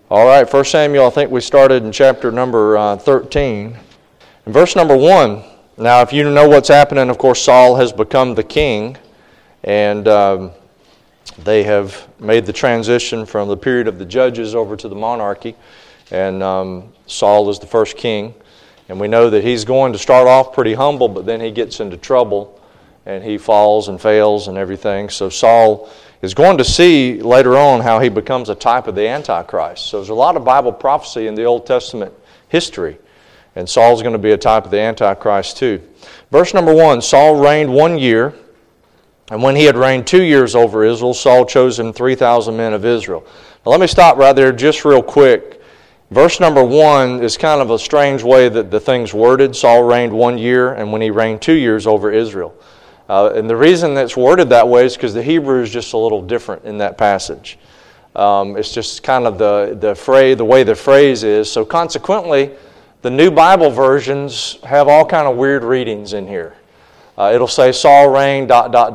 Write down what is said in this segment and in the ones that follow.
All right, 1 Samuel, I think we started in chapter number 13. In verse number 1, now if you know what's happening, of course, Saul has become the king, and they have made the transition from the period of the judges over to the monarchy, and Saul is the first king. And we know that he's going to start off pretty humble, but then he gets into trouble, and he falls and fails and everything. So Saul is going to see later on how he becomes a type of the Antichrist. So there's a lot of Bible prophecy in the Old Testament history, and Saul's going to be a type of the Antichrist too. Verse number 1, Saul reigned 1 year, and when he had reigned 2 years over Israel, Saul chose him 3,000 men of Israel. Now let me stop right there just real quick. Verse number 1 is kind of a strange way that the thing's worded. Saul reigned 1 year, and when he reigned 2 years over Israel. And the reason that's worded that way is because the Hebrew is just a little different in that passage. It's just kind of the way the phrase is. So consequently, the New Bible versions have all kind of weird readings in here. It'll say Saul reigned ...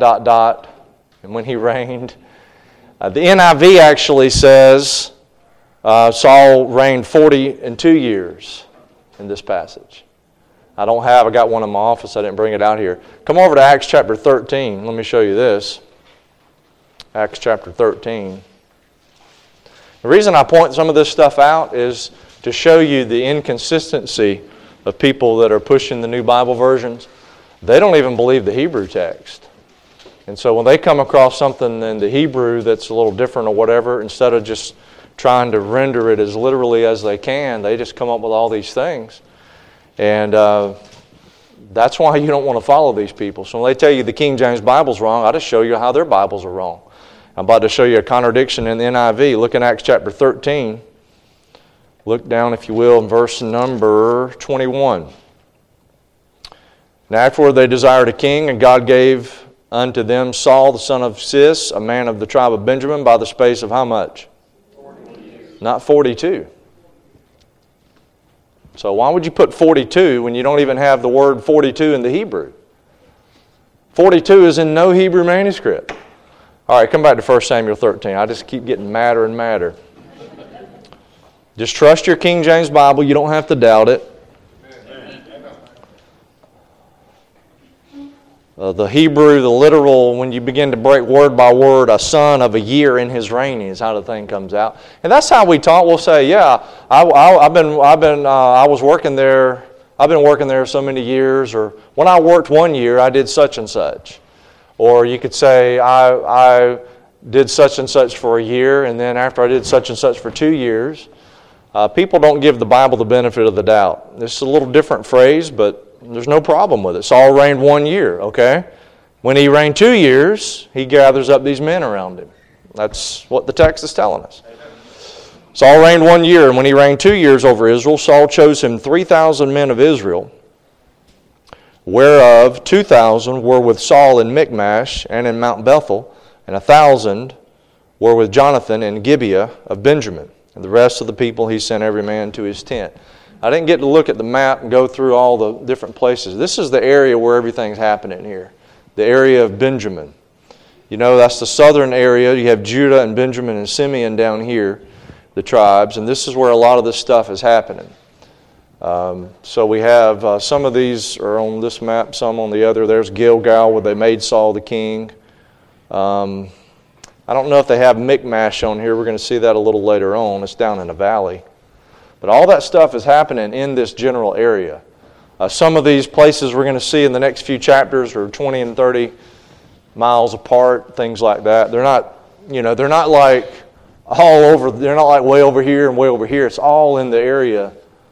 and when he reigned. The NIV actually says Saul reigned 42 years in this passage. I got one in my office, I didn't bring it out here. Come over to Acts chapter 13. Let me show you this. Acts chapter 13. The reason I point some of this stuff out is to show you the inconsistency of people that are pushing the New Bible versions. They don't even believe the Hebrew text. And so when they come across something in the Hebrew that's a little different or whatever, instead of just trying to render it as literally as they can, they just come up with all these things. And that's why you don't want to follow these people. So when they tell you the King James Bible's wrong, I just show you how their Bibles are wrong. I'm about to show you a contradiction in the NIV. Look in Acts chapter 13. Look down, if you will, in verse number 21. Now afterward they desired a king, and God gave unto them Saul the son of Cis, a man of the tribe of Benjamin, by the space of how much? 40 years. Not 42. So why would you put 42 when you don't even have the word 42 in the Hebrew? 42 is in no Hebrew manuscript. All right, come back to 1 Samuel 13. I just keep getting madder and madder. Just trust your King James Bible. You don't have to doubt it. The Hebrew, the literal, when you begin to break word by word, a son of a year in his reigning is how the thing comes out. And that's how we talk. We'll say, yeah, I was working there. I've been working there so many years. Or when I worked 1 year, I did such and such. Or you could say, I did such and such for a year, and then after I did such and such for 2 years. People don't give the Bible the benefit of the doubt. This is a little different phrase, but there's no problem with it. Saul reigned 1 year, okay? When he reigned 2 years, he gathers up these men around him. That's what the text is telling us. Saul reigned 1 year, and when he reigned 2 years over Israel, Saul chose him 3,000 men of Israel, whereof 2,000 were with Saul in Michmash and in Mount Bethel, and 1,000 were with Jonathan in Gibeah of Benjamin. And the rest of the people he sent every man to his tent. I didn't get to look at the map and go through all the different places. This is the area where everything's happening here. The area of Benjamin. You know, that's the southern area. You have Judah and Benjamin and Simeon down here, the tribes. And this is where a lot of this stuff is happening. So we have some of these are on this map, some on the other. There's Gilgal where they made Saul the king. I don't know if they have Michmash on here. We're going to see that a little later on. It's down in a valley. But all that stuff is happening in this general area. Some of these places we're going to see in the next few chapters are 20 and 30 miles apart, things like that. They're not like all over. They're not like way over here and way over here. It's all in the area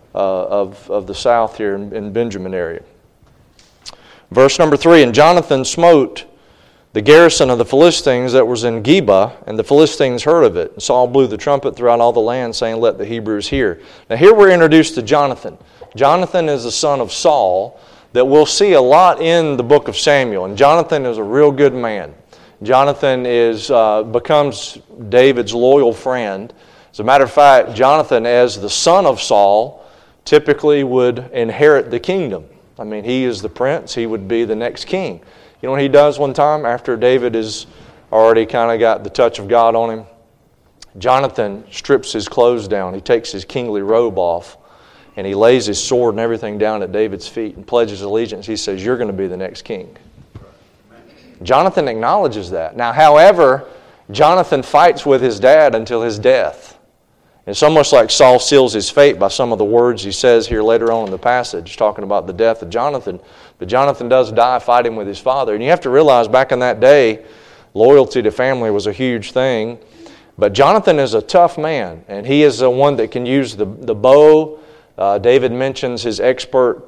of the south here in Benjamin area. Verse number 3, and Jonathan smote the garrison of the Philistines that was in Geba, and the Philistines heard of it. And Saul blew the trumpet throughout all the land, saying, let the Hebrews hear. Now here we're introduced to Jonathan. Jonathan is the son of Saul that we'll see a lot in the book of Samuel. And Jonathan is a real good man. Jonathan becomes David's loyal friend. As a matter of fact, Jonathan, as the son of Saul, typically would inherit the kingdom. I mean, he is the prince. He would be the next king. You know what he does one time after David has already kind of got the touch of God on him? Jonathan strips his clothes down. He takes his kingly robe off, and he lays his sword and everything down at David's feet and pledges allegiance. He says, "You're going to be the next king." Jonathan acknowledges that. Now, however, Jonathan fights with his dad until his death. It's almost like Saul seals his fate by some of the words he says here later on in the passage, talking about the death of Jonathan. But Jonathan does die fighting with his father. And you have to realize back in that day, loyalty to family was a huge thing. But Jonathan is a tough man, and he is the one that can use the bow. David mentions his expert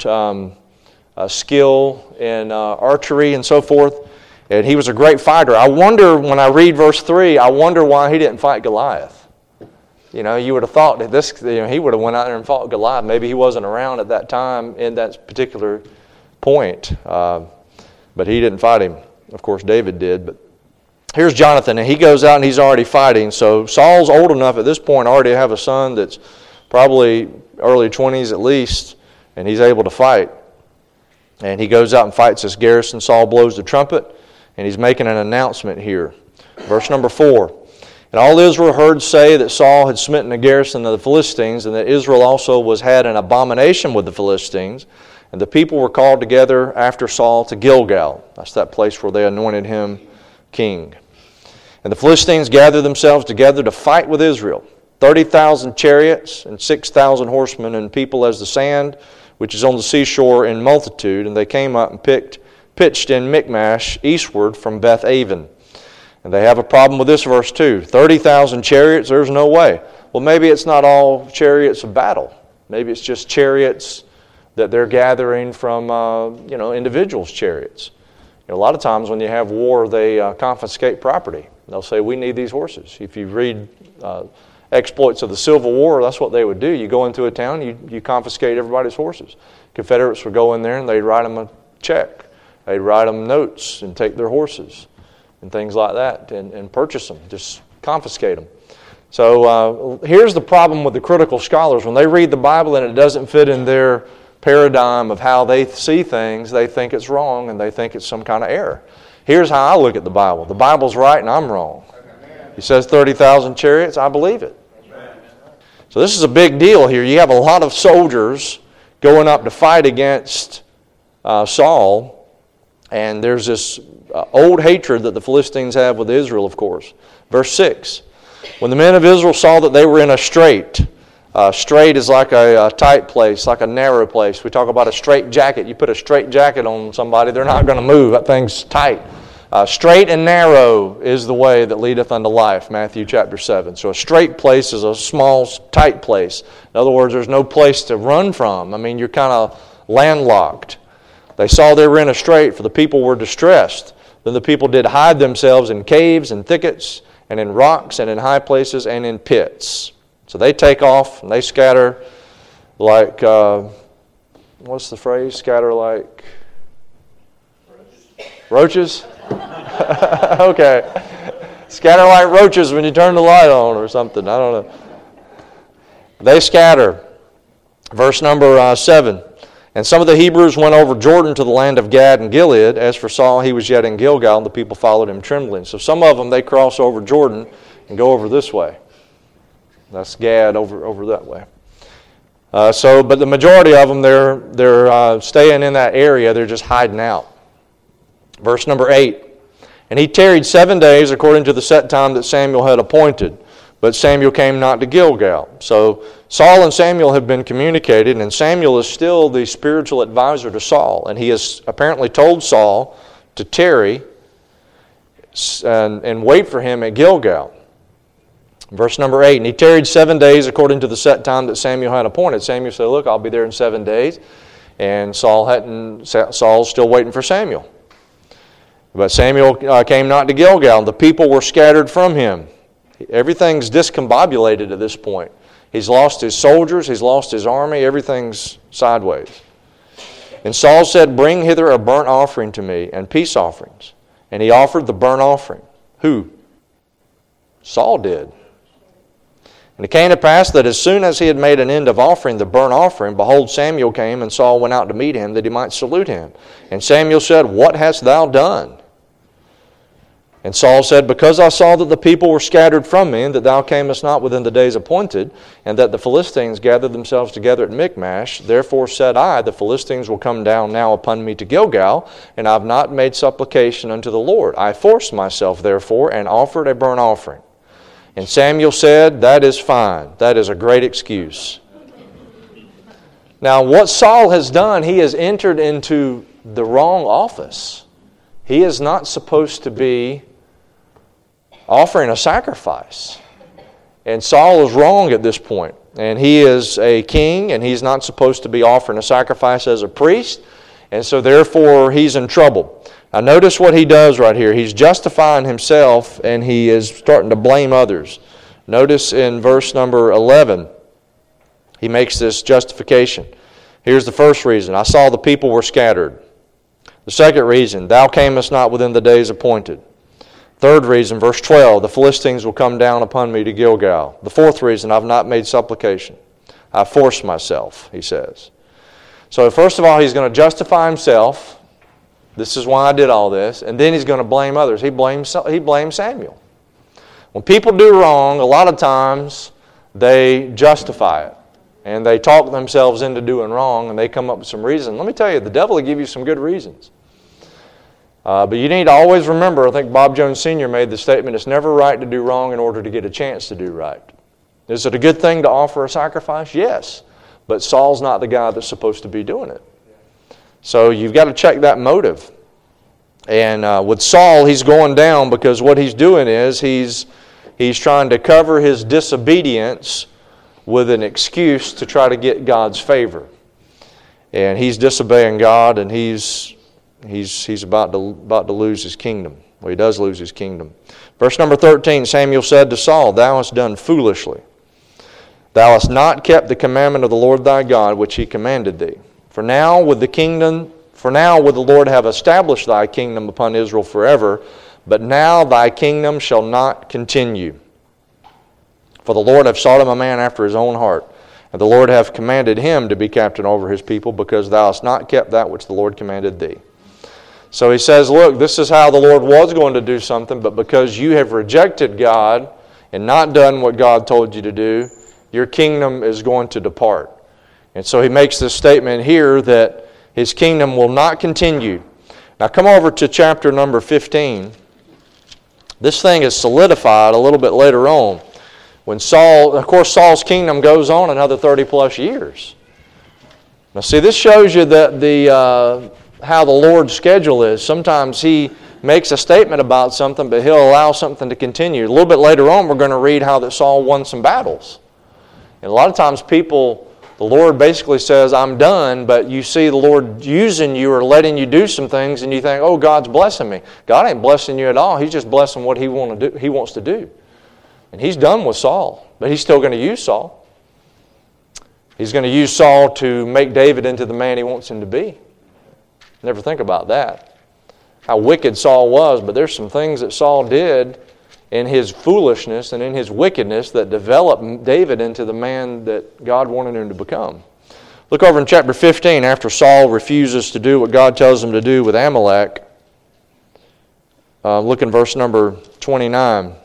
skill in archery and so forth. And he was a great fighter. I wonder, when I read verse 3, I wonder why he didn't fight Goliath. You know, you would have thought that he would have went out there and fought Goliath. Maybe he wasn't around at that time in that particular point. But he didn't fight him. Of course, David did. But here's Jonathan, and he goes out and he's already fighting. So Saul's old enough at this point already to have a son that's probably early 20s at least, and he's able to fight. And he goes out and fights this garrison. Saul blows the trumpet, and he's making an announcement here. Verse number 4. And all Israel heard say that Saul had smitten a garrison of the Philistines, and that Israel also had an abomination with the Philistines. And the people were called together after Saul to Gilgal. That's that place where they anointed him king. And the Philistines gathered themselves together to fight with Israel. 30,000 chariots and 6,000 horsemen, and people as the sand which is on the seashore in multitude. And they came up and pitched in Michmash eastward from Beth-aven. And they have a problem with this verse too. 30,000 chariots, there's no way. Well, maybe it's not all chariots of battle. Maybe it's just chariots that they're gathering from individuals' chariots. A lot of times when you have war, they confiscate property. They'll say, "We need these horses." If you read exploits of the Civil War, that's what they would do. You go into a town, you confiscate everybody's horses. Confederates would go in there and they'd write them a check. They'd write them notes and take their horses and things like that and purchase them, just confiscate them. So here's the problem with the critical scholars. When they read the Bible and it doesn't fit in their paradigm of how they see things, they think it's wrong and they think it's some kind of error. Here's how I look at the Bible. The Bible's right and I'm wrong. He says 30,000 chariots, I believe it. So this is a big deal here. You have a lot of soldiers going up to fight against Saul, and there's this old hatred that the Philistines have with Israel, of course. Verse 6, when the men of Israel saw that they were in a strait, strait is like a tight place, like a narrow place. We talk about a straight jacket. You put a straight jacket on somebody, they're not going to move. That thing's tight. Straight and narrow is the way that leadeth unto life, Matthew chapter 7. So a straight place is a small, tight place. In other words, there's no place to run from. I mean, you're kind of landlocked. They saw they were in a strait, for the people were distressed. Then the people did hide themselves in caves and thickets and in rocks and in high places and in pits. So they take off and they scatter like, what's the phrase? Scatter like roaches? Okay. Scatter like roaches when you turn the light on or something. I don't know. They scatter. Verse number 7. And some of the Hebrews went over Jordan to the land of Gad and Gilead. As for Saul, he was yet in Gilgal, and the people followed him trembling. So some of them, they cross over Jordan and go over this way. That's Gad over that way. But the majority of them, they're staying in that area. They're just hiding out. Verse number 8. And he tarried 7 days according to the set time that Samuel had appointed. But Samuel came not to Gilgal. So Saul and Samuel have been communicated, and Samuel is still the spiritual advisor to Saul. And he has apparently told Saul to tarry and wait for him at Gilgal. Verse number 8, and he tarried 7 days according to the set time that Samuel had appointed. Samuel said, "Look, I'll be there in 7 days." And Saul's still waiting for Samuel. But Samuel came not to Gilgal, and the people were scattered from him. Everything's discombobulated at this point. He's lost his soldiers, he's lost his army, everything's sideways. And Saul said, "Bring hither a burnt offering to me, and peace offerings." And he offered the burnt offering. Who? Saul did. And it came to pass that as soon as he had made an end of offering the burnt offering, behold, Samuel came, and Saul went out to meet him, that he might salute him. And Samuel said, "What hast thou done?" And Saul said, Because I saw that the people were scattered from me, and that thou camest not within the days appointed, and that the Philistines gathered themselves together at Michmash, therefore said I, the Philistines will come down now upon me to Gilgal, and I have not made supplication unto the Lord. I forced myself, therefore, and offered a burnt offering. And Samuel said, That is fine. That is a great excuse. Now, what Saul has done, he has entered into the wrong office. He is not supposed to be offering a sacrifice. And Saul is wrong at this point. And he is a king, and he's not supposed to be offering a sacrifice as a priest. And so therefore, he's in trouble. Now notice what he does right here. He's justifying himself, and he is starting to blame others. Notice in verse number 11, he makes this justification. Here's the first reason. I saw the people were scattered. The second reason, thou camest not within the days appointed. Third reason, verse 12, the Philistines will come down upon me to Gilgal. The fourth reason, I've not made supplication. I forced myself, he says. So first of all, he's going to justify himself. This is why I did all this. And then he's going to blame others. He blames Samuel. When people do wrong, a lot of times they justify it. And they talk themselves into doing wrong, and they come up with some reason. Let me tell you, the devil will give you some good reasons. But you need to always remember, I think Bob Jones Sr. made the statement, it's never right to do wrong in order to get a chance to do right. Is it a good thing to offer a sacrifice? Yes. But Saul's not the guy that's supposed to be doing it. So you've got to check that motive. And with Saul, he's going down because what he's doing is he's trying to cover his disobedience with an excuse to try to get God's favor. And he's disobeying God, and he's about to lose his kingdom. Well, he does lose his kingdom. Verse number 13, Samuel said to Saul, Thou hast done foolishly. Thou hast not kept the commandment of the Lord thy God, which he commanded thee. For now would the Lord have established thy kingdom upon Israel forever, but now thy kingdom shall not continue. For the Lord hath sought him a man after his own heart, and the Lord hath commanded him to be captain over his people, because thou hast not kept that which the Lord commanded thee. So he says, look, this is how the Lord was going to do something, but because you have rejected God and not done what God told you to do, your kingdom is going to depart. And so he makes this statement here that his kingdom will not continue. Now come over to chapter number 15. This thing is solidified a little bit later on. When Saul's kingdom goes on another 30 plus years. Now see, this shows you that how the Lord's schedule is. Sometimes he makes a statement about something, but he'll allow something to continue. A little bit later on, we're going to read how that Saul won some battles. And a lot of times the Lord basically says, I'm done, but you see the Lord using you or letting you do some things, and you think, oh, God's blessing me. God ain't blessing you at all. He's just blessing what He wants to do. And He's done with Saul, but He's still going to use Saul. He's going to use Saul to make David into the man He wants him to be. Never think about that. How wicked Saul was, but there's some things that Saul did in his foolishness and in his wickedness that developed David into the man that God wanted him to become. Look over in chapter 15, after Saul refuses to do what God tells him to do with Amalek. Look in verse number 29.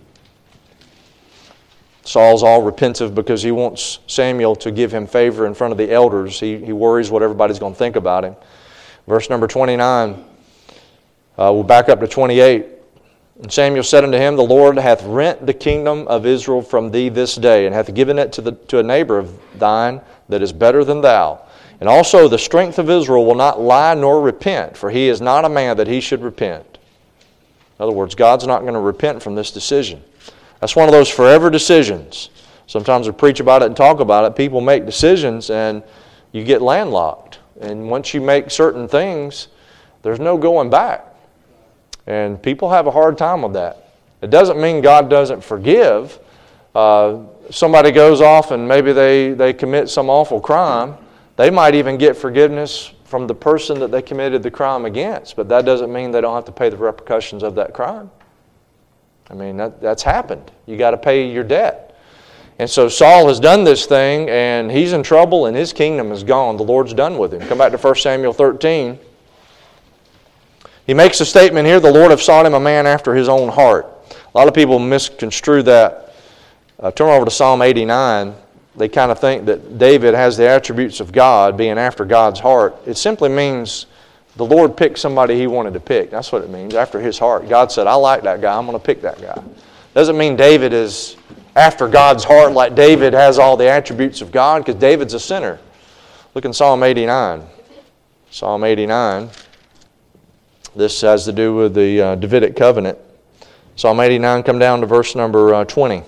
Saul's all repentive because he wants Samuel to give him favor in front of the elders. He worries what everybody's going to think about him. Verse number 29, we'll back up to 28. And Samuel said unto him, The Lord hath rent the kingdom of Israel from thee this day, and hath given it to a neighbor of thine that is better than thou. And also the strength of Israel will not lie nor repent, for he is not a man that he should repent. In other words, God's not going to repent from this decision. That's one of those forever decisions. Sometimes we preach about it and talk about it. People make decisions and you get landlocked. And once you make certain things, there's no going back. And people have a hard time with that. It doesn't mean God doesn't forgive. Somebody goes off and maybe they commit some awful crime. They might even get forgiveness from the person that they committed the crime against. But that doesn't mean they don't have to pay the repercussions of that crime. I mean, that's happened. You got to pay your debt. And so Saul has done this thing, and he's in trouble, and his kingdom is gone. The Lord's done with him. Come back to 1 Samuel 13. He makes a statement here, the Lord have sought him a man after his own heart. A lot of people misconstrue that. Turn over to Psalm 89. They kind of think that David has the attributes of God, being after God's heart. It simply means the Lord picked somebody he wanted to pick. That's what it means, after his heart. God said, I like that guy, I'm going to pick that guy. Doesn't mean David is after God's heart like David has all the attributes of God, because David's a sinner. Look in Psalm 89. Psalm 89. This has to do with the Davidic covenant. Psalm 89, come down to verse number 20.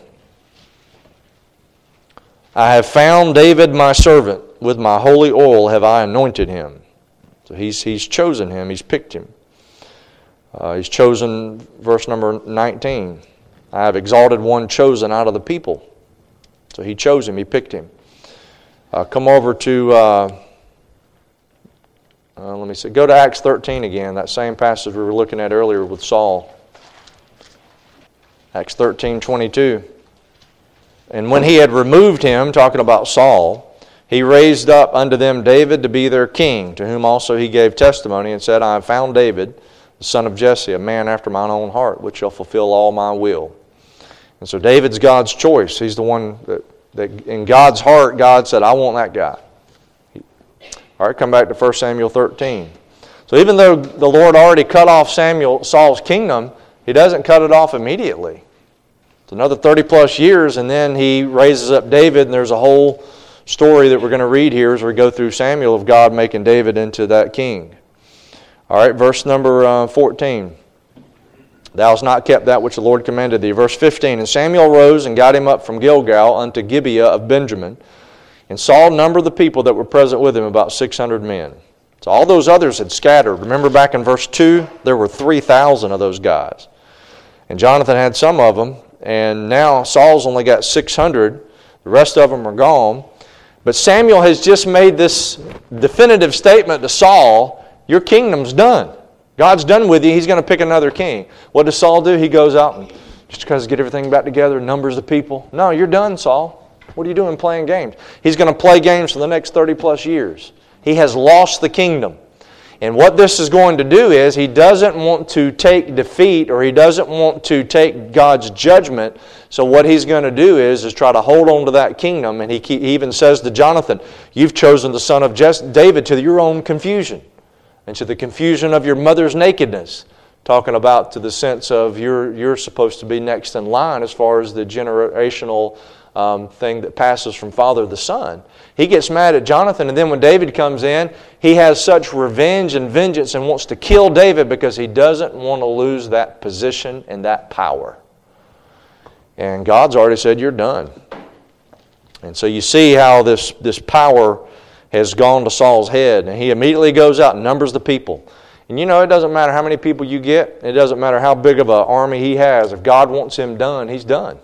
I have found David my servant, with my holy oil have I anointed him. So he's chosen him, he's picked him. He's chosen, verse number 19. I have exalted one chosen out of the people. So he chose him, he picked him. Come over to, go to Acts 13 again, that same passage we were looking at earlier with Saul. Acts 13:22. And when he had removed him, talking about Saul, he raised up unto them David to be their king, to whom also he gave testimony and said, I have found David, the son of Jesse, a man after mine own heart, which shall fulfill all my will. And so David's God's choice. He's the one that in God's heart, God said, I want that guy. All right, come back to 1 Samuel 13. So even though the Lord already cut off Saul's kingdom, he doesn't cut it off immediately. It's another 30 plus years, and then he raises up David, and there's a whole story that we're going to read here as we go through Samuel of God making David into that king. All right, verse number 14. Thou hast not kept that which the Lord commanded thee. Verse 15. And Samuel rose and got him up from Gilgal unto Gibeah of Benjamin. And Saul numbered the people that were present with him, about 600 men. So all those others had scattered. Remember back in verse 2, there were 3,000 of those guys. And Jonathan had some of them. And now Saul's only got 600. The rest of them are gone. But Samuel has just made this definitive statement to Saul, your kingdom's done. God's done with you. He's going to pick another king. What does Saul do? He goes out and just tries to get everything back together, numbers the people. No, you're done, Saul. What are you doing playing games? He's going to play games for the next 30 plus years. He has lost the kingdom. And what this is going to do is he doesn't want to take defeat, or he doesn't want to take God's judgment. So what he's going to do is try to hold on to that kingdom. And he even says to Jonathan, you've chosen the son of David to your own confusion and to the confusion of your mother's nakedness. Talking about to the sense of you're supposed to be next in line as far as the generational thing that passes from father to son. He gets mad at Jonathan, and then when David comes in, he has such revenge and vengeance and wants to kill David because he doesn't want to lose that position and that power. And God's already said, you're done. And so you see how this power has gone to Saul's head, and he immediately goes out and numbers the people. And you know, it doesn't matter how many people you get, it doesn't matter how big of an army he has. If God wants him done, he's done.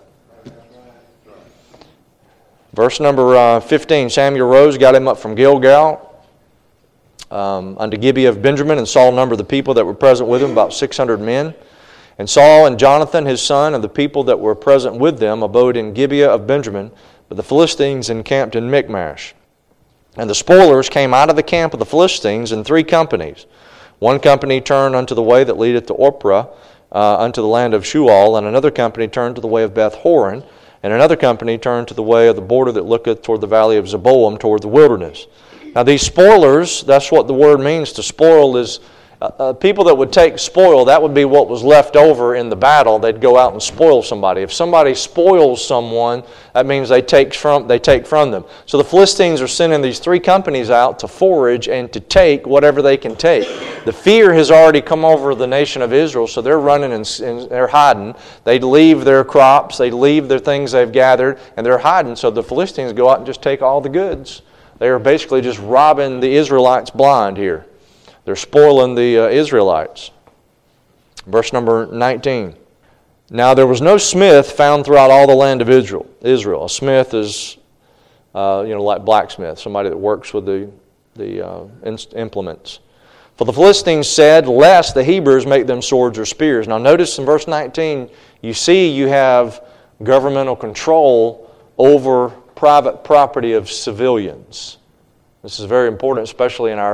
Verse number 15, Samuel rose, got him up from Gilgal unto Gibeah of Benjamin, and Saul numbered the people that were present with him, about 600 men. And Saul and Jonathan his son and the people that were present with them abode in Gibeah of Benjamin, but the Philistines encamped in Michmash. And the spoilers came out of the camp of the Philistines in 3 companies. One company turned unto the way that leadeth to Ophrah, unto the land of Shual, and another company turned to the way of Beth-horon, and another company turned to the way of the border that looketh toward the valley of Zeboim, toward the wilderness. Now these spoilers, that's what the word means. To spoil is people that would take spoil. That would be what was left over in the battle. They'd go out and spoil somebody. If somebody spoils someone, that means they take from them. So the Philistines are sending these 3 companies out to forage and to take whatever they can take. The fear has already come over the nation of Israel, so they're running and they're hiding. They leave their crops, they leave their things they've gathered, and they're hiding. So the Philistines go out and just take all the goods. They are basically just robbing the Israelites blind here. They're spoiling the Israelites. Verse number 19. Now there was no smith found throughout all the land of Israel. A smith is, like blacksmith, somebody that works with the implements. For the Philistines said, lest the Hebrews make them swords or spears. Now notice in verse 19, you have governmental control over private property of civilians. This is very important, especially in our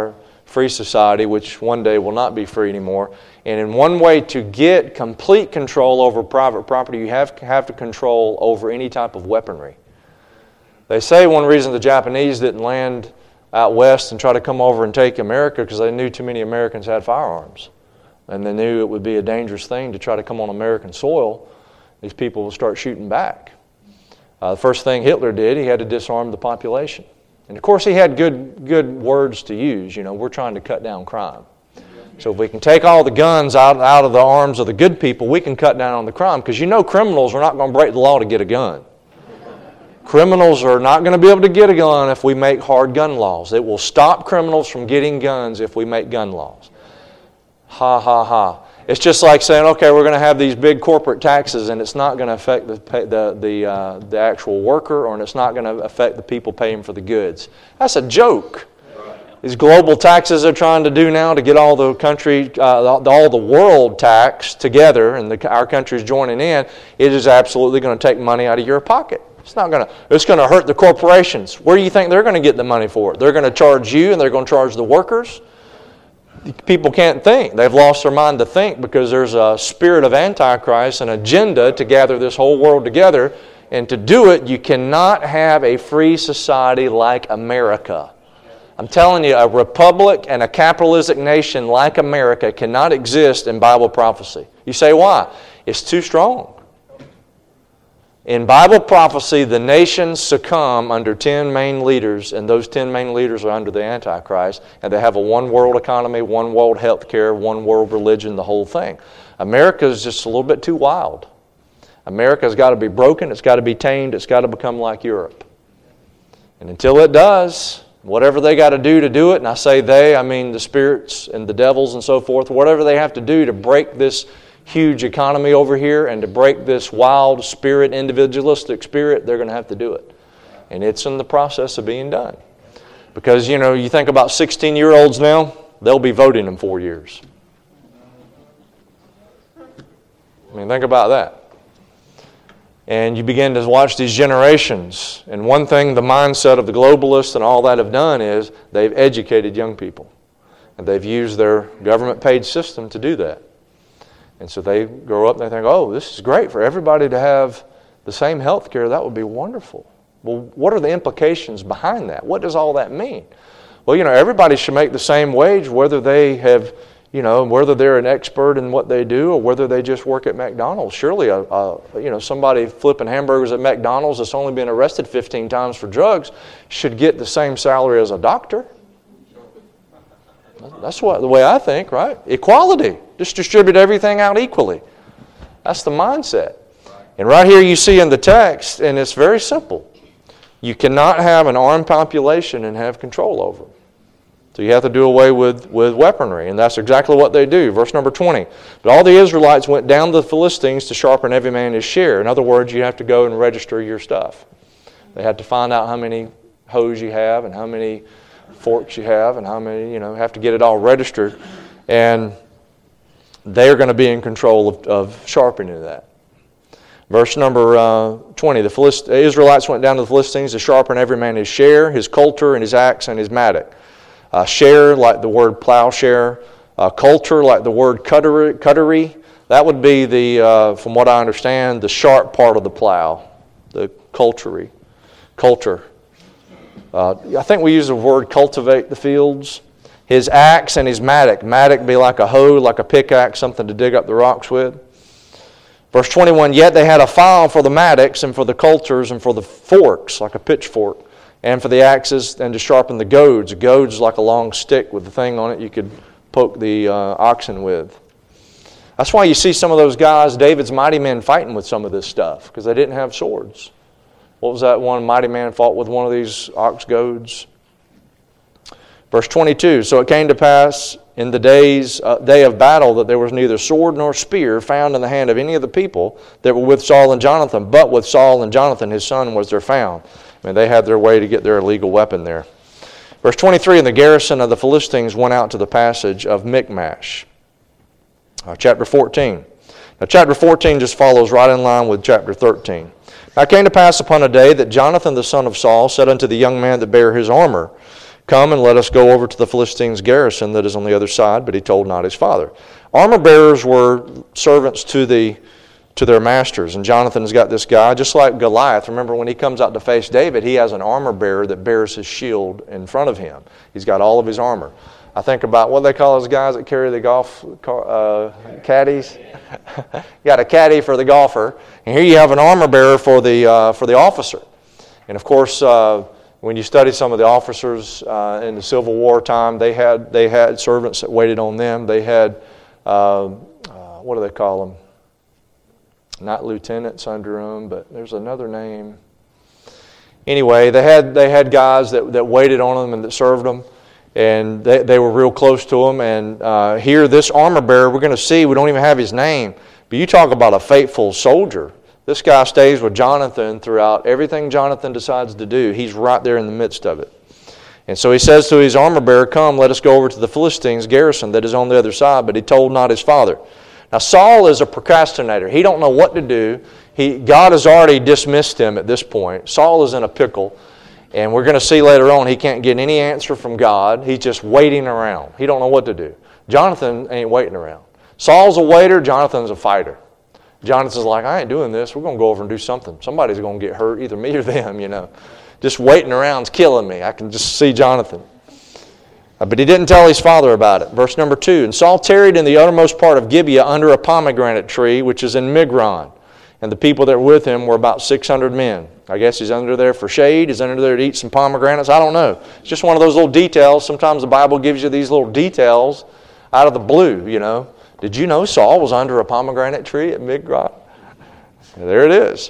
free society, which one day will not be free anymore. And in one way to get complete control over private property, you have to control over any type of weaponry. They say one reason the Japanese didn't land out west and try to come over and take America because they knew too many Americans had firearms. And they knew it would be a dangerous thing to try to come on American soil. These people will start shooting back. The first thing Hitler did, he had to disarm the population. And of course he had good words to use. You know, we're trying to cut down crime. So if we can take all the guns out of the arms of the good people, we can cut down on the crime. Because you know criminals are not going to break the law to get a gun. Criminals are not going to be able to get a gun if we make hard gun laws. It will stop criminals from getting guns if we make gun laws. Ha, ha, ha. It's just like saying, okay, we're going to have these big corporate taxes and it's not going to affect the actual worker, or it's not going to affect the people paying for the goods. That's a joke. These global taxes they're trying to do now to get all the country, all the world tax together, and our country's joining in, it is absolutely going to take money out of your pocket. It's going to hurt the corporations. Where do you think they're going to get the money for it? They're going to charge you and they're going to charge the workers? People can't think. They've lost their mind to think because there's a spirit of Antichrist, an agenda to gather this whole world together. And to do it, you cannot have a free society like America. I'm telling you, a republic and a capitalistic nation like America cannot exist in Bible prophecy. You say, why? It's too strong. In Bible prophecy, the nations succumb under 10 main leaders, and those 10 main leaders are under the Antichrist, and they have a one world economy, one world health care, one world religion, the whole thing. America is just a little bit too wild. America's got to be broken, it's got to be tamed, it's got to become like Europe. And until it does, whatever they got to do it, and I say they, I mean the spirits and the devils and so forth, whatever they have to do to break this huge economy over here and to break this wild spirit, individualistic spirit, they're going to have to do it. And it's in the process of being done. Because, you know, you think about 16-year-olds now, they'll be voting in 4 years. I mean, think about that. And you begin to watch these generations. And one thing the mindset of the globalists and all that have done is they've educated young people. And they've used their government-paid system to do that. And so they grow up and they think, oh, this is great for everybody to have the same health care. That would be wonderful. Well, what are the implications behind that? What does all that mean? Well, you know, everybody should make the same wage, whether they have, you know, whether they're an expert in what they do or whether they just work at McDonald's. Surely, somebody flipping hamburgers at McDonald's that's only been arrested 15 times for drugs should get the same salary as a doctor. That's the way I think, right? Equality. Just distribute everything out equally. That's the mindset. And right here you see in the text, and it's very simple. You cannot have an armed population and have control over them. So you have to do away with weaponry, and that's exactly what they do. Verse number 20. But all the Israelites went down to the Philistines to sharpen every man his share. In other words, you have to go and register your stuff. They have to find out how many hoes you have and how many forks you have and how many, have to get it all registered. And they're going to be in control of sharpening that. Verse number 20, the Israelites went down to the Philistines to sharpen every man his share, his coulter, and his axe, and his mattock. Share, like the word plowshare. Coulter, like the word cuttery. That would be from what I understand, the sharp part of the plow. The coulter. I think we use the word cultivate the fields. His axe and his mattock. Mattock be like a hoe, like a pickaxe, something to dig up the rocks with. Verse 21, yet they had a file for the mattocks and for the coulters and for the forks, like a pitchfork, and for the axes and to sharpen the goads. A goad is like a long stick with a thing on it you could poke the oxen with. That's why you see some of those guys, David's mighty men, fighting with some of this stuff, because they didn't have swords. What was that one mighty man fought with one of these ox goads? Verse 22, so it came to pass in the day of battle that there was neither sword nor spear found in the hand of any of the people that were with Saul and Jonathan, but with Saul and Jonathan his son was there found. I mean, they had their way to get their illegal weapon there. Verse 23, and the garrison of the Philistines went out to the passage of Michmash. Chapter 14. Now chapter 14 just follows right in line with chapter 13. Now it came to pass upon a day that Jonathan the son of Saul said unto the young man that bare his armor, Come and let us go over to the Philistines' garrison that is on the other side, but he told not his father. Armor bearers were servants to their masters, and Jonathan's got this guy, just like Goliath. Remember, when he comes out to face David, he has an armor bearer that bears his shield in front of him. He's got all of his armor. I think about what they call those guys that carry the golf caddies. You got a caddy for the golfer, and here you have an armor bearer for the officer. And of course, when you study some of the officers in the Civil War time, they had servants that waited on them. They had what do they call them? Not lieutenants under them, but there's another name. Anyway, they had guys that waited on them and that served them, and they were real close to them. And here, this armor bearer, we're going to see, we don't even have his name, but you talk about a faithful soldier. This guy stays with Jonathan throughout everything Jonathan decides to do. He's right there in the midst of it. And so he says to his armor bearer, "Come, let us go over to the Philistines' garrison that is on the other side." But he told not his father. Now Saul is a procrastinator. He don't know what to do. God has already dismissed him at this point. Saul is in a pickle. And we're going to see later on he can't get any answer from God. He's just waiting around. He don't know what to do. Jonathan ain't waiting around. Saul's a waiter. Jonathan's a fighter. Jonathan's like, "I ain't doing this. We're going to go over and do something. Somebody's going to get hurt, either me or them, Just waiting around's killing me." I can just see Jonathan. But he didn't tell his father about it. Verse number 2, "And Saul tarried in the uttermost part of Gibeah under a pomegranate tree, which is in Migron. And the people that were with him were about 600 men." I guess he's under there for shade. He's under there to eat some pomegranates. I don't know. It's just one of those little details. Sometimes the Bible gives you these little details out of the blue, Did you know Saul was under a pomegranate tree at Migron? There it is.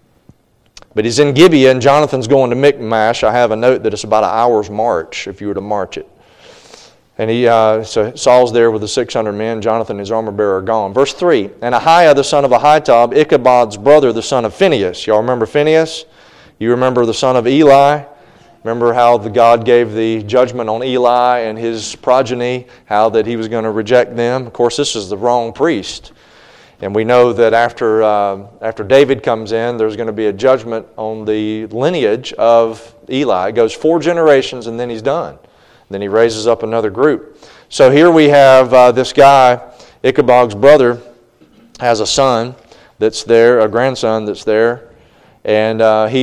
But he's in Gibeah, and Jonathan's going to Michmash. I have a note that it's about an hour's march if you were to march it. And so Saul's there with the 600 men. Jonathan and his armor bearer are gone. Verse 3, "And Ahiah, the son of Ahitub, Ichabod's brother, the son of Phinehas." Y'all remember Phinehas? You remember the son of Eli? Remember how God gave the judgment on Eli and his progeny, how that he was going to reject them? Of course, this is the wrong priest. And we know that after David comes in, there's going to be a judgment on the lineage of Eli. It goes 4 generations and then he's done. Then he raises up another group. So here we have this guy, Ichabod's brother, has a son that's there, a grandson that's there, and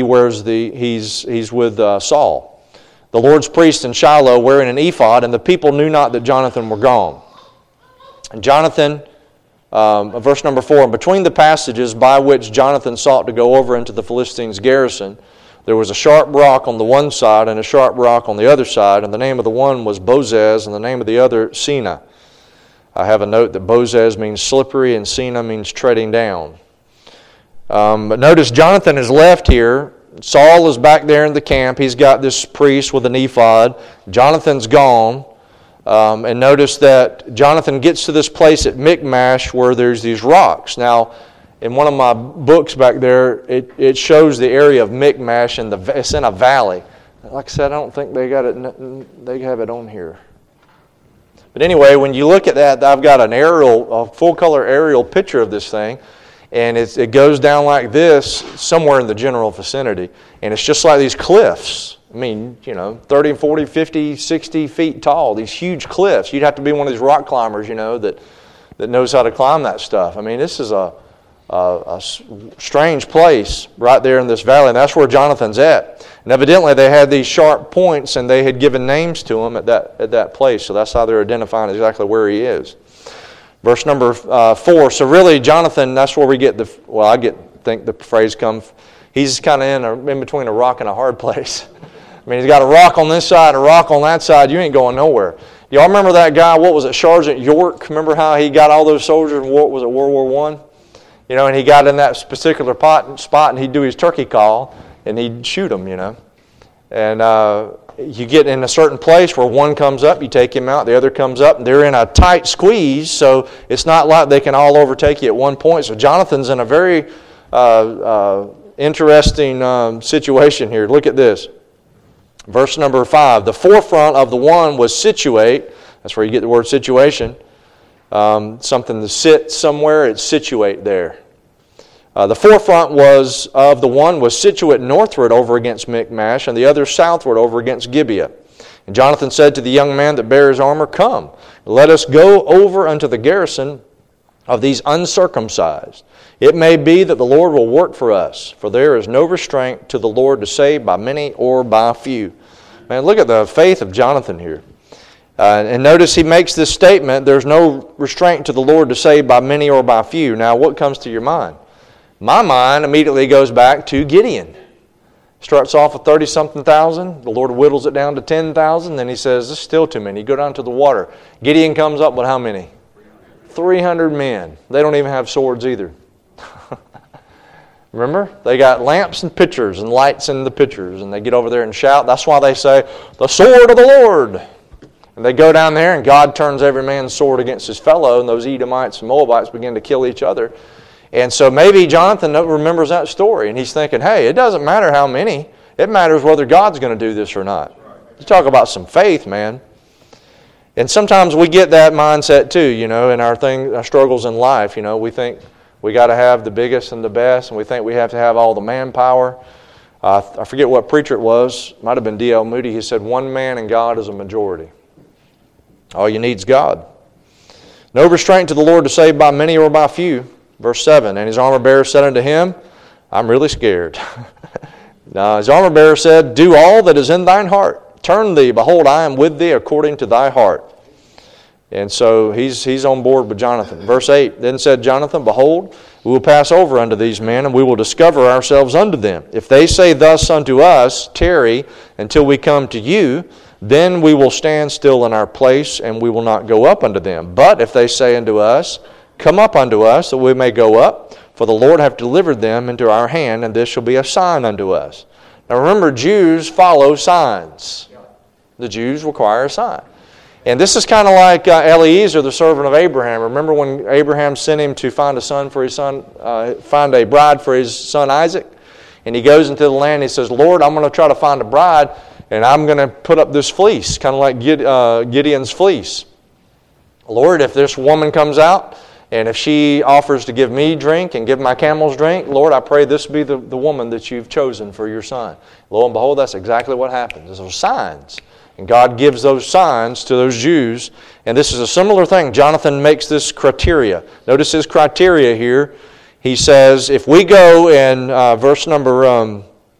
he's with Saul. "The Lord's priest in Shiloh wearing an ephod, and the people knew not that Jonathan were gone." And Jonathan, verse number 4, "And between the passages by which Jonathan sought to go over into the Philistines' garrison, there was a sharp rock on the one side and a sharp rock on the other side, and the name of the one was Bozez, and the name of the other Sina." I have a note that Bozez means slippery and Sina means treading down. But notice Jonathan is left here. Saul is back there in the camp. He's got this priest with an ephod. Jonathan's gone. And notice that Jonathan gets to this place at Michmash where there's these rocks. Now, in one of my books back there, it shows the area of Michmash, and it's in a valley. Like I said, I don't think they have it on here. But anyway, when you look at that, I've got a full-color aerial picture of this thing, and it goes down like this somewhere in the general vicinity. And it's just like these cliffs. I mean, 30, 40, 50, 60 feet tall, these huge cliffs. You'd have to be one of these rock climbers, that knows how to climb that stuff. I mean, this is a strange place right there in this valley, and that's where Jonathan's at. And evidently they had these sharp points, and they had given names to him at that place, so that's how they're identifying exactly where he is. Verse number 4, so really Jonathan, that's where we get think the phrase comes, he's kind of in between a rock and a hard place. I mean, he's got a rock on this side, a rock on that side, you ain't going nowhere. Y'all remember that guy, what was it, Sergeant York? Remember how he got all those soldiers in World War I? And he got in that particular spot, and he'd do his turkey call, and he'd shoot them, And you get in a certain place where one comes up, you take him out, the other comes up, and they're in a tight squeeze, so it's not like they can all overtake you at one point. So Jonathan's in a very interesting situation here. Look at this. Verse number 5, "The forefront of the one was situate." That's where you get the word situation. Something to sit somewhere, it's situate there. The forefront of the one was situate northward over against Michmash, and the other southward over against Gibeah. And Jonathan said to the young man that bare his armor, Come, let us go over unto the garrison of these uncircumcised. It may be that the Lord will work for us, for there is no restraint to the Lord to save by many or by few. Man, look at the faith of Jonathan here. And notice he makes this statement, there's no restraint to the Lord to save by many or by few. Now, what comes to your mind? My mind immediately goes back to Gideon. Starts off with 30-something thousand. The Lord whittles it down to 10,000. Then he says, this is still too many. Go down to the water. Gideon comes up with how many? 300 men. They don't even have swords either. Remember? They got lamps and pitchers and lights in the pitchers. And they get over there and shout. That's why they say, the sword of the Lord. And they go down there and God turns every man's sword against his fellow. And those Edomites and Moabites begin to kill each other. And so maybe Jonathan remembers that story. And he's thinking, hey, it doesn't matter how many. It matters whether God's going to do this or not. You talk about some faith, man. And sometimes we get that mindset too, in our struggles in life. We think we got to have the biggest and the best, and we think we have to have all the manpower. I forget what preacher it was. Might have been D.L. Moody. He said, one man and God is a majority. All you need is God. No restraint to the Lord to save by many or by few. Verse 7, and his armor-bearer said unto him, I'm really scared. Now his armor-bearer said, do all that is in thine heart. Turn thee, behold, I am with thee according to thy heart. And so he's on board with Jonathan. Verse 8, then said Jonathan, behold, we will pass over unto these men, and we will discover ourselves unto them. If they say thus unto us, tarry until we come to you, then we will stand still in our place, and we will not go up unto them. But if they say unto us, come up unto us, that we may go up, for the Lord hath delivered them into our hand, and this shall be a sign unto us. Now remember, Jews follow signs. The Jews require a sign. And this is kind of like Eliezer, the servant of Abraham. Remember when Abraham sent him to find find a bride for his son Isaac? And he goes into the land and he says, Lord, I'm going to try to find a bride, and I'm going to put up this fleece, kind of like Gideon's fleece. Lord, if this woman comes out, and if she offers to give me drink and give my camels drink, Lord, I pray this be the woman that you've chosen for your son. Lo and behold, that's exactly what happens. Those are signs. And God gives those signs to those Jews. And this is a similar thing. Jonathan makes this criteria. Notice his criteria here. He says, if we go in verse number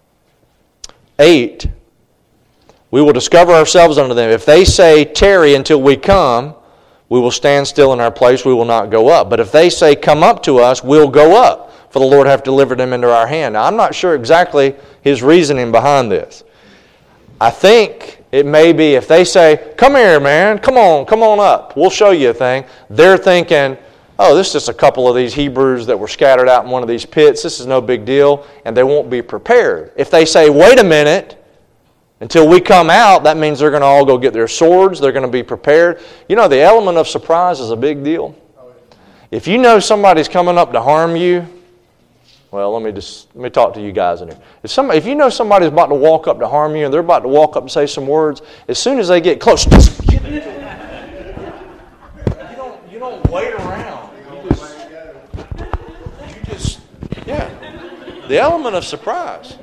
8, we will discover ourselves unto them. If they say, tarry until we come, we will stand still in our place, we will not go up. But if they say, come up to us, we'll go up, for the Lord hath delivered them into our hand. Now, I'm not sure exactly his reasoning behind this. I think it may be if they say, come here, man, come on up, we'll show you a thing. They're thinking, oh, this is just a couple of these Hebrews that were scattered out in one of these pits. This is no big deal, and they won't be prepared. If they say, wait a minute, until we come out, that means they're going to all go get their swords. They're going to be prepared. The element of surprise is a big deal. If you know somebody's coming up to harm you, well, let me talk to you guys in here. If you know somebody's about to walk up to harm you and they're about to walk up and say some words, as soon as they get close, you don't wait around. The element of surprise.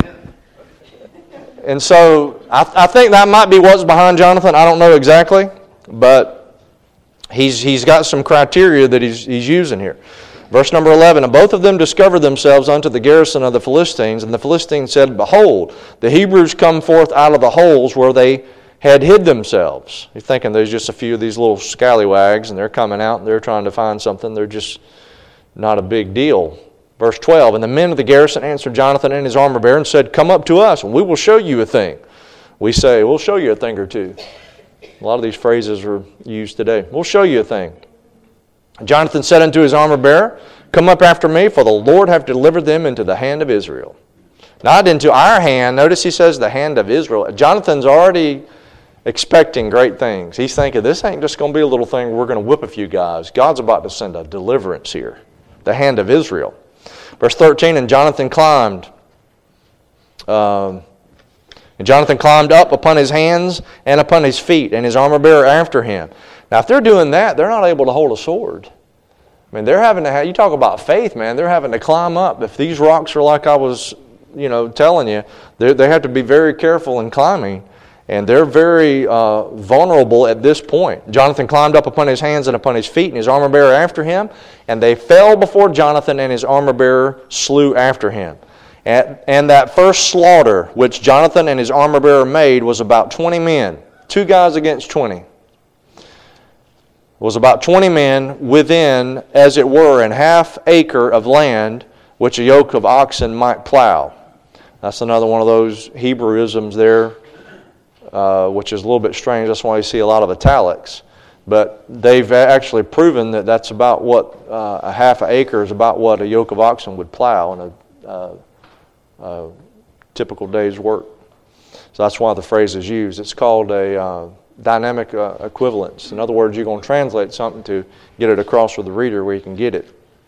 And so I think that might be what's behind Jonathan. I don't know exactly, but he's got some criteria that he's using here. Verse number 11, and both of them discovered themselves unto the garrison of the Philistines, and the Philistines said, behold, the Hebrews come forth out of the holes where they had hid themselves. You're thinking there's just a few of these little scallywags, and they're coming out, and they're trying to find something. They're just not a big deal. Verse 12, and the men of the garrison answered Jonathan and his armor-bearer and said, come up to us, and we will show you a thing. We say, we'll show you a thing or two. A lot of these phrases are used today. We'll show you a thing. Jonathan said unto his armor-bearer, come up after me, for the Lord hath delivered them into the hand of Israel. Not into our hand. Notice he says the hand of Israel. Jonathan's already expecting great things. He's thinking, this ain't just going to be a little thing we're going to whip a few guys. God's about to send a deliverance here. The hand of Israel. Verse 13, and Jonathan climbed. And Jonathan climbed up upon his hands and upon his feet, and his armor-bearer after him. Now, if they're doing that, they're not able to hold a sword. I mean, they're having to you talk about faith, man. They're having to climb up. If these rocks are like I was, telling you, they have to be very careful in climbing. And they're very vulnerable at this point. Jonathan climbed up upon his hands and upon his feet, and his armor-bearer after him. And they fell before Jonathan, and his armor-bearer slew after him. And that first slaughter which Jonathan and his armor-bearer made was about 20 men. 2 guys against 20. It was about 20 men within, as it were, an half acre of land which a yoke of oxen might plow. That's another one of those Hebrewisms there, which is a little bit strange. That's why you see a lot of italics. But they've actually proven that that's about what a half an acre is about what a yoke of oxen would plow in a typical day's work. So that's why the phrase is used. It's called a dynamic equivalence. In other words, you're going to translate something to get it across with the reader where you can get it.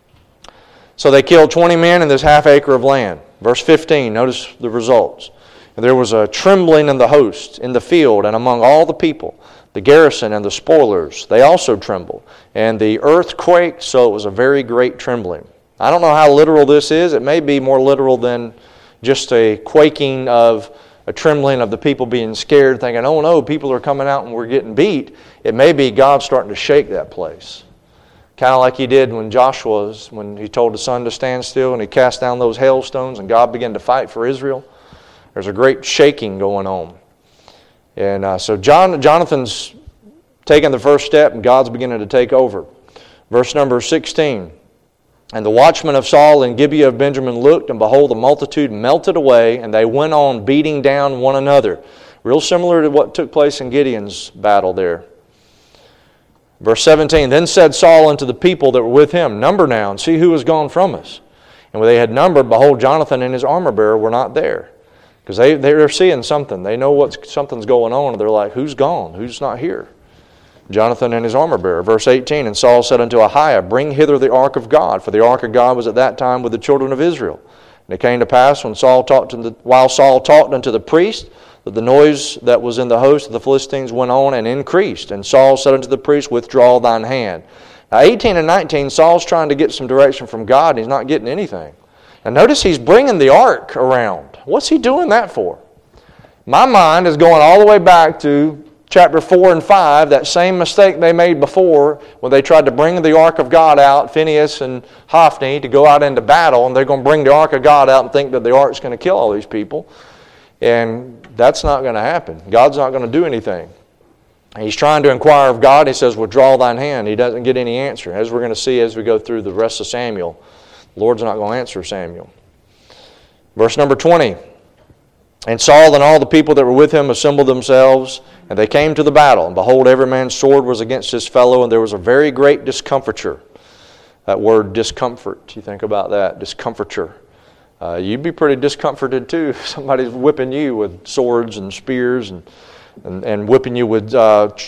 So they killed 20 men in this half acre of land. Verse 15, notice the results. And there was a trembling in the host, in the field, and among all the people. The garrison and the spoilers, they also trembled. And the earth quaked, so it was a very great trembling. I don't know how literal this is. It may be more literal than just a quaking of a trembling of the people being scared, thinking, oh no, people are coming out and we're getting beat. It may be God starting to shake that place. Kind of like he did when when he told the sun to stand still and he cast down those hailstones and God began to fight for Israel. There's a great shaking going on. And so Jonathan's taking the first step and God's beginning to take over. Verse number 16. And the watchmen of Saul and Gibeah of Benjamin looked, and behold, the multitude melted away, and they went on beating down one another. Real similar to what took place in Gideon's battle there. Verse 17, Then said Saul unto the people that were with him, Number now, and see who is gone from us. And when they had numbered, behold, Jonathan and his armor-bearer were not there. Because they're seeing something. They know something's going on, and they're like, who's gone? Who's not here? Jonathan and his armor-bearer. Verse 18, And Saul said unto Ahiah, Bring hither the ark of God, for the ark of God was at that time with the children of Israel. And it came to pass, while Saul talked unto the priest, that the noise that was in the host of the Philistines went on and increased. And Saul said unto the priest, Withdraw thine hand. Now 18 and 19, Saul's trying to get some direction from God, and he's not getting anything. And notice he's bringing the ark around. What's he doing that for? My mind is going all the way back to chapter 4 and 5, that same mistake they made before when they tried to bring the ark of God out, Phinehas and Hophni, to go out into battle, and they're going to bring the ark of God out and think that the ark's going to kill all these people. And that's not going to happen. God's not going to do anything. He's trying to inquire of God. He says, Withdraw thine hand. He doesn't get any answer. As we're going to see as we go through the rest of Samuel, the Lord's not going to answer Samuel. Verse number 20. And Saul and all the people that were with him assembled themselves, and they came to the battle. And behold, every man's sword was against his fellow, and there was a very great discomfiture. That word discomfort, you think about that, discomfiture. You'd be pretty discomforted too if somebody's whipping you with swords and spears and whipping you with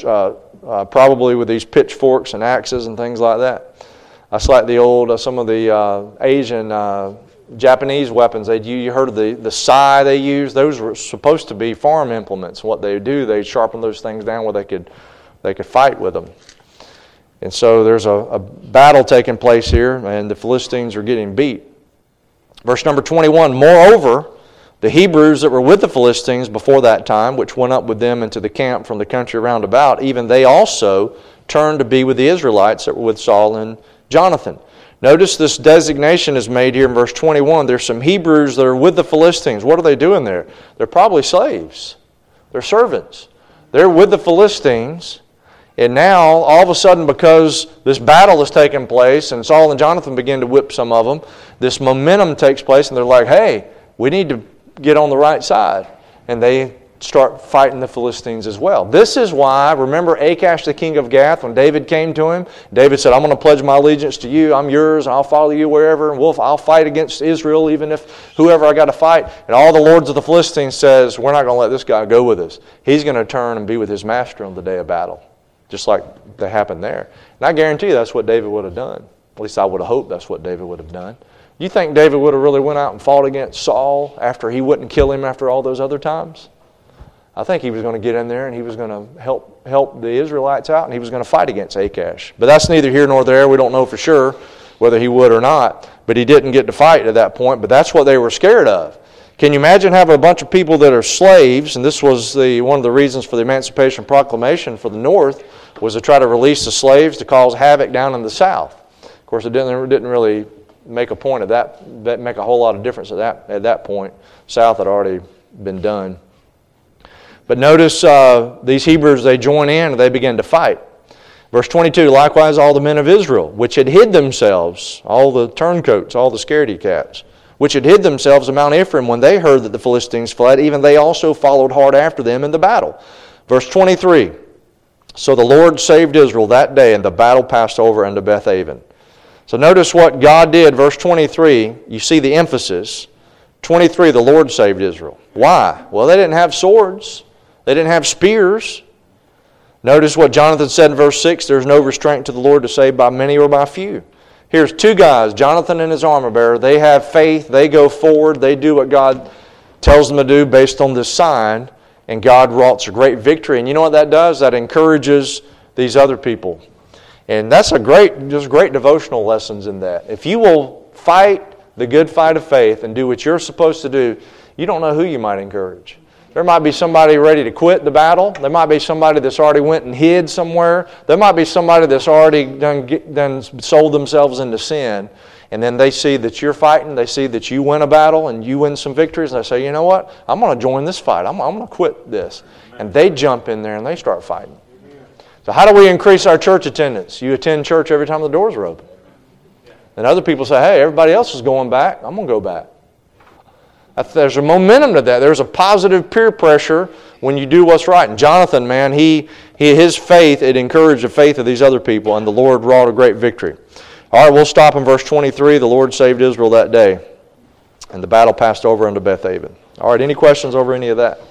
probably with these pitchforks and axes and things like that. That's like the old, some of the Asian Japanese weapons. You heard of the sai they use? Those were supposed to be farm implements. What they do, they sharpen those things down where they could fight with them. And so there's a battle taking place here, and the Philistines are getting beat. Verse number 21, Moreover, the Hebrews that were with the Philistines before that time, which went up with them into the camp from the country round about, even they also turned to be with the Israelites that were with Saul and Jonathan. Notice this designation is made here in verse 21. There's some Hebrews that are with the Philistines. What are they doing there? They're probably slaves. They're servants. They're with the Philistines. And now, all of a sudden, because this battle is taking place and Saul and Jonathan begin to whip some of them, this momentum takes place and they're like, hey, we need to get on the right side. And they start fighting the Philistines as well. This is why, remember Achash, the king of Gath, when David came to him, David said, I'm going to pledge my allegiance to you. I'm yours. I'll follow you wherever. And I'll fight against Israel, even if whoever I got to fight. And all the lords of the Philistines says, we're not going to let this guy go with us. He's going to turn and be with his master on the day of battle. Just like that happened there. And I guarantee you that's what David would have done. At least I would have hoped that's what David would have done. You think David would have really went out and fought against Saul after he wouldn't kill him after all those other times? I think he was going to get in there and he was going to help the Israelites out and he was going to fight against Achash. But that's neither here nor there. We don't know for sure whether he would or not. But he didn't get to fight at that point. But that's what they were scared of. Can you imagine having a bunch of people that are slaves, and this was one of the reasons for the Emancipation Proclamation for the North, was to try to release the slaves to cause havoc down in the South. Of course, it didn't really make a point of that make a whole lot of difference at that point. South had already been done. But notice these Hebrews, they join in and they begin to fight. Verse 22, likewise all the men of Israel, which had hid themselves, all the turncoats, all the scaredy cats, which had hid themselves in Mount Ephraim when they heard that the Philistines fled, even they also followed hard after them in the battle. Verse 23, so the Lord saved Israel that day, and the battle passed over unto Bethaven. So notice what God did, verse 23, you see the emphasis. 23, the Lord saved Israel. Why? Well, they didn't have swords. They didn't have spears. Notice what Jonathan said in verse 6, there's no restraint to the Lord to save by many or by few. Here's two guys, Jonathan and his armor bearer. They have faith. They go forward. They do what God tells them to do based on this sign, and God wrought a great victory. And you know what that does? That encourages these other people. And that's just great devotional lessons in that. If you will fight the good fight of faith and do what you're supposed to do, you don't know who you might encourage. There might be somebody ready to quit the battle. There might be somebody that's already went and hid somewhere. There might be somebody that's already done sold themselves into sin. And then they see that you're fighting. They see that you win a battle and you win some victories. And they say, you know what? I'm going to join this fight. I'm going to quit this. And they jump in there and they start fighting. So how do we increase our church attendance? You attend church every time the doors are open. And other people say, hey, everybody else is going back. I'm going to go back. There's a momentum to that. There's a positive peer pressure when you do what's right. And Jonathan, man, his faith, it encouraged the faith of these other people, and the Lord wrought a great victory. All right, we'll stop in verse 23. The Lord saved Israel that day, and the battle passed over unto Bethaven. All right, any questions over any of that?